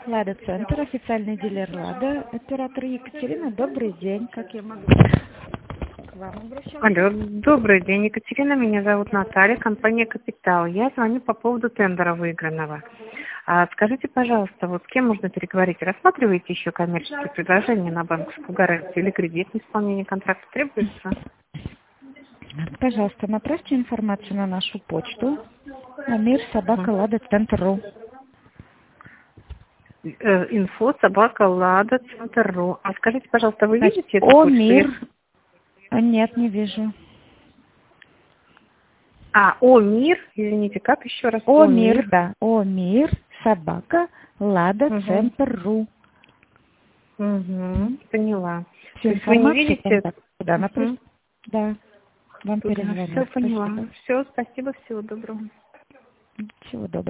Лада Центр, официальный дилер Лада, оператор Екатерина. Добрый день, как я могу к вам обращаться? Алло, добрый день, Екатерина, меня зовут Наталья, компания «Капитал». Я звоню по поводу тендера выигранного. Скажите, пожалуйста, вот с кем можно переговорить? Рассматриваете еще коммерческие предложения на банковскую гарантию или кредитное исполнение контракта требуется? Пожалуйста, направьте информацию на нашу почту на мир@ladacenter.ru. info@ladacenter.ru. А скажите, пожалуйста, вы Значит, видите эту О почту? мир. Нет, не вижу. О мир, извините, как еще раз? О мир, да. О мир, @ladacenter.ru. Поняла. Всю То есть вы не информацию, видите? контакт, да, да, вам перезвонят. Все поняла. Спасибо. Все, спасибо, всего доброго. Всего доброго.